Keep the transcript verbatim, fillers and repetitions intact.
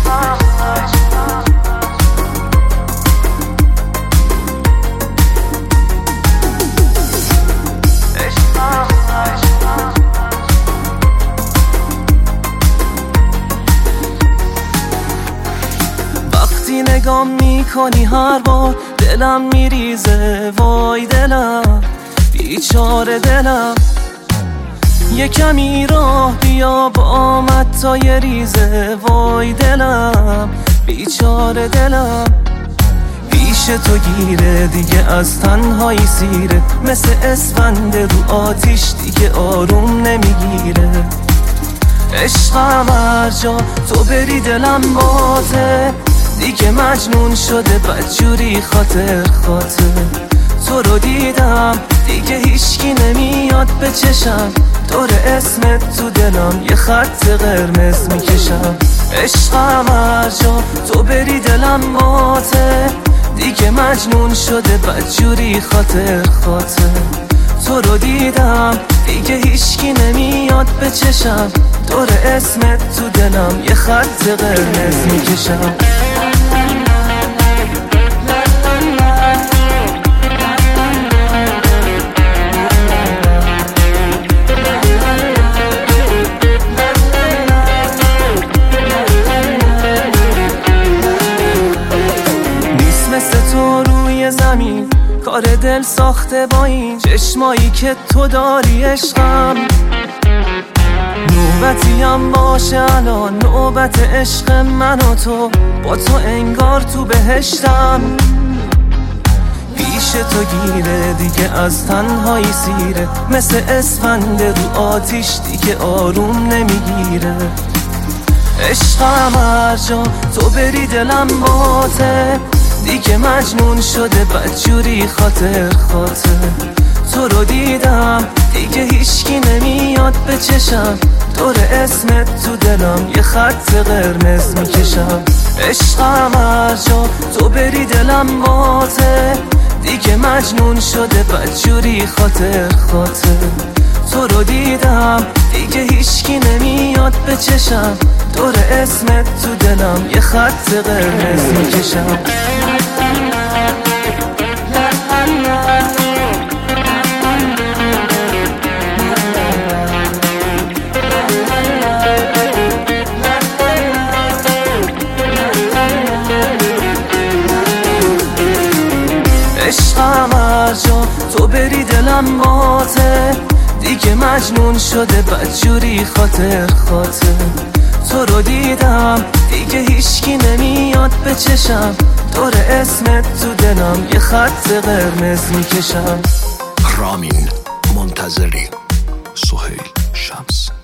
وقتی نگام میکنی هر بار دلم میریزه، وای دلم بیچاره دلم. یه کمی راه بیا با آمد تا یه ریزه، وای دلم بیچاره دلم. پیش تو گیره دیگه از تنهایی سیره، مثل اسفند رو آتیش دیگه آروم نمیگیره. عشقم هر جا تو بری دلم باته، دیگه مجنون شده بدجوری خاطر خاطر. تو رو دیدم دیگه هیچکی نمیاد به چشم، دور اسمت تو دلم یه خط قرمز میکشم. عشقم هر جا تو بری دلم باته، دیگه مجنون شده بدجوری خاطر خاطر. تو رو دیدم دیگه هیچکی نمیاد به چشم، دور اسمت تو دلم یه خط قرمز میکشم. مثل تو روی زمین کار دل ساخته با این چشمایی که تو داری عشقم. نوبتی هم باشه الان نوبت عشق من و تو، با تو انگار تو بهشتم. پیش تو گیره دیگه از تنهایی سیره، مثل اسفند رو آتیش دیگه آروم نمیگیره. عشقم هر جا تو بری دلم باته، دیگه مجنون شده بدجوری خاطر خاطر. تو رو دیدم دیگه هیچکی نمیاد به چشم، دور اسمت تو دلم یه خط قرمز میکشم. عشقم هر جا تو بری دلم باته، دیگه مجنون شده بدجوری خاطر خاطر. تو رو دیدم دیگه هیچکی نمیاد به چشم، دور اسمت تو دلم یه خط قرمز میکشم. عشقم هر جا تو بری دلم باته، دیگه مجنون شده بدجوری خاطر خاطر. تو رو دیدم دیگه هیچکی نمیاد به چشم، دور اسمت تو دلم یه خط قرمز میکشم. رامین منتظری، سهیل شمس.